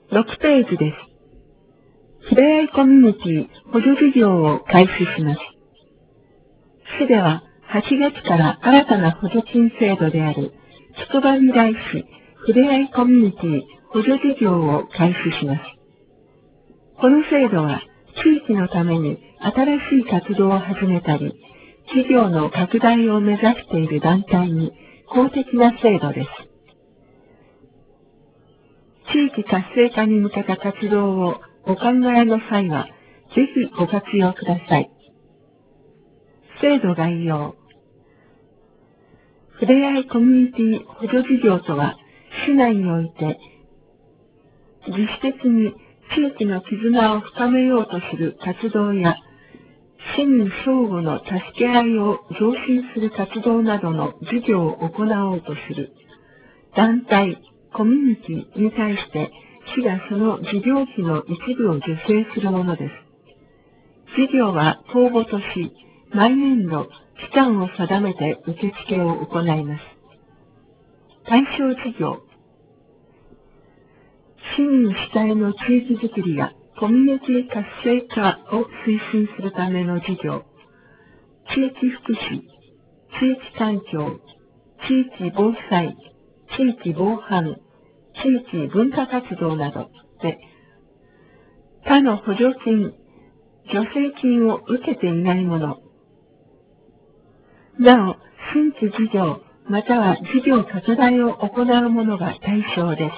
6ページです。ふれあいコミュニティ補助事業を開始します。市では8月から新たな補助金制度であるつくばみらい市ふれあいコミュニティ補助事業を開始します。この制度は地域のために新しい活動を始めたり、事業の拡大を目指している団体に公的な制度です。地域活性化に向けた活動をお考えの際は、ぜひご活用ください。制度概要。ふれあいコミュニティ補助事業とは、市内において、自主的に地域の絆を深めようとする活動や、市民相互の助け合いを増進する活動などの事業を行おうとする団体、コミュニティに対して市がその事業費の一部を助成するものです。事業は公募とし、毎年度期間を定めて受付を行います。対象事業。市民主体の地域づくりやコミュニティ活性化を推進するための事業、地域福祉、地域環境、地域防災、地域防犯、地域文化活動などで、他の補助金、助成金を受けていないもの、なお、新規事業、または事業拡大を行うものが対象です。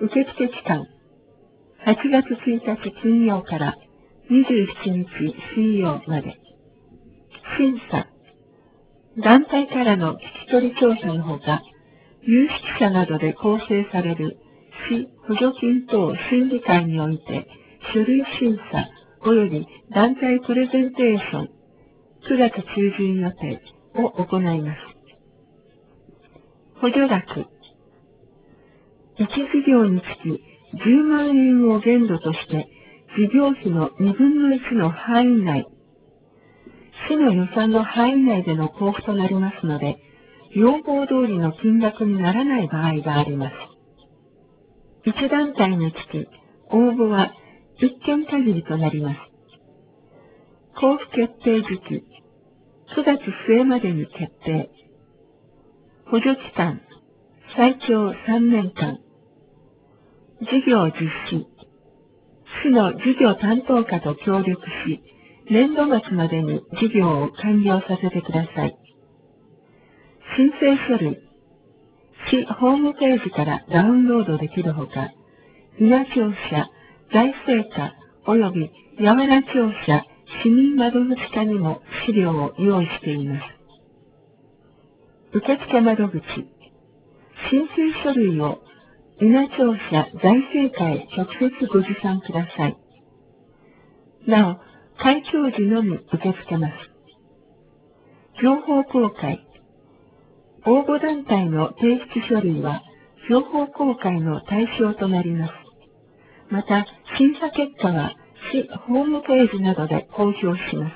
受付期間、8月1日金曜から27日水曜まで。審査、団体からの聞き取り調査のほか、有識者などで構成される市補助金等審議会において、書類審査及び団体プレゼンテーション9月中旬予定を行います。補助額、1事業につき10万円を限度として、事業費の2分の1の範囲内、市の予算の範囲内での交付となりますので、要望通りの金額にならない場合があります。1団体につき、応募は1件限りとなります。交付決定時期、9月末までに決定。補助期間、最長3年間。事業実施、市の事業担当課と協力し、年度末までに事業を完了させてください。申請書類、市ホームページからダウンロードできるほか、伊那庁舎、財政課及び八幡庁舎市民窓口課にも資料を用意しています。受付窓口、申請書類を伊那庁舎財政課へ直接ご持参ください。なお、開庁時のみ受け付けます。情報公開、応募団体の提出書類は情報公開の対象となります。また、審査結果は市ホームページなどで公表します。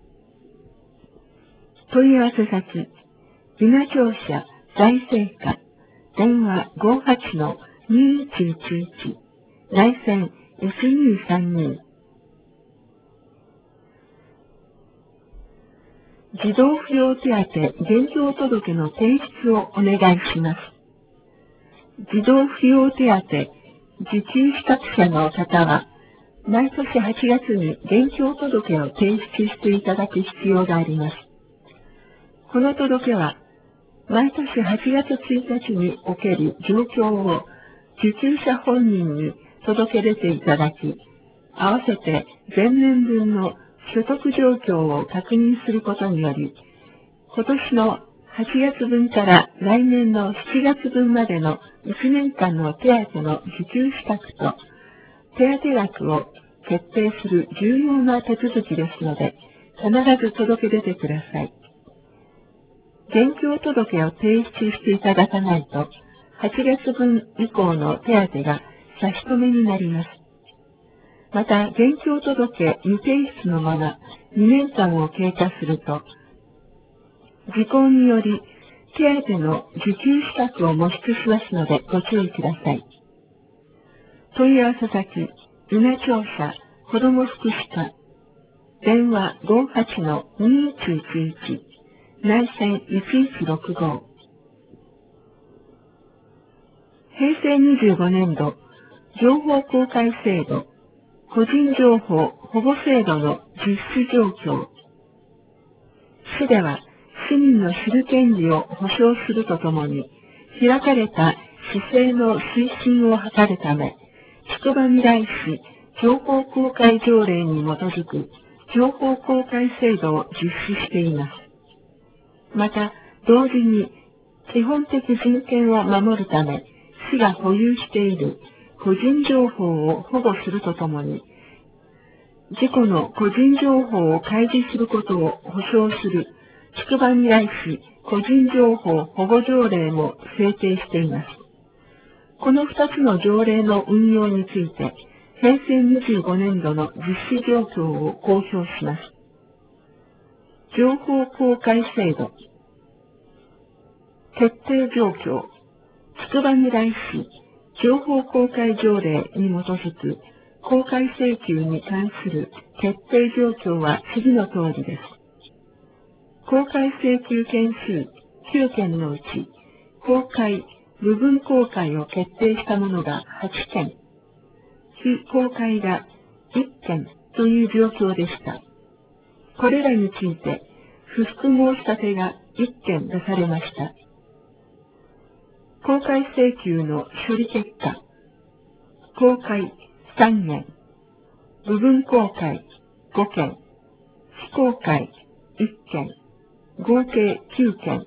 問い合わせ先、伊那庁舎財政課、電話58-2111、内線 S232。児童扶養手当現状届の提出をお願いします。児童扶養手当受給資格者の方は、毎年8月に現況届を提出していただく必要があります。この届は、毎年8月1日における状況を受給者本人に届け出ていただき、合わせて前年分の所得状況を確認することにより、今年の8月分から来年の7月分までの1年間の手当の受給資格と手当額を決定する重要な手続きですので、必ず届け出てください。現況届を提出していただかないと、8月分以降の手当が差し止めになります。また、現況届未提出のまま2年間を経過すると、時効により手当の受給資格を喪失しますのでご注意ください。 問い合わせ先、稲庁舎子ども福祉課、電話 58-2111、内線1165。平成25年度、情報公開制度、個人情報保護制度の実施状況。市では、市民の知る権利を保障するとともに、開かれた市政の推進を図るため、つくばみらい市情報公開条例に基づく情報公開制度を実施しています。また、同時に、基本的人権を守るため、市が保有している個人情報を保護するとともに、自己の個人情報を開示することを保障するつくばみらい市個人情報保護条例も制定しています。この2つの条例の運用について、平成25年度の実施状況を公表します。情報公開制度。決定状況。つくばみらい市情報公開条例に基づく公開請求に関する決定状況は次の通りです。公開請求件数9件のうち、公開、部分公開を決定したものが8件、非公開が1件という状況でした。これらについて、不服申し立てが1件出されました。公開請求の処理結果、公開3件、部分公開5件、非公開1件、合計9件。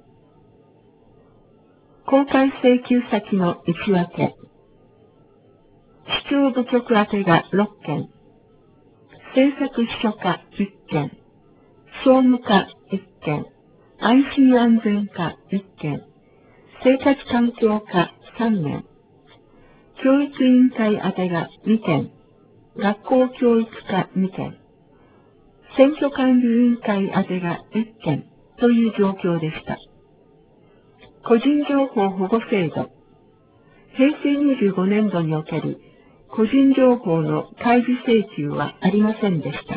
公開請求先の内訳、市長部局宛てが6件、政策秘書課1件、総務課1件、IC 安全課1件、生活環境課3件、教育委員会宛てが2件、学校教育課2件、選挙管理委員会宛てが1件という状況でした。個人情報保護制度。平成25年度における個人情報の開示請求はありませんでした。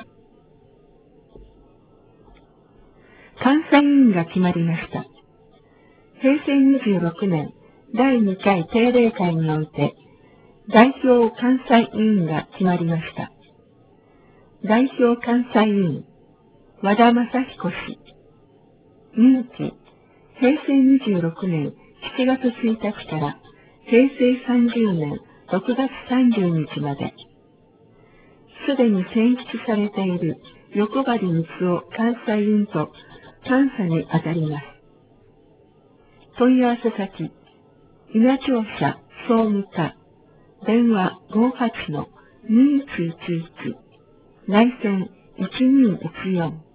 監査委員が決まりました。平成26年第2回定例会において、代表監査委員が決まりました。代表監査委員、和田正彦氏。任期、平成26年7月1日から平成30年6月30日まで。すでに選出されている横張光雄監査委員と監査に当たります。問い合わせ先、稲庁舎総務課、電話 58-2111、内線1214。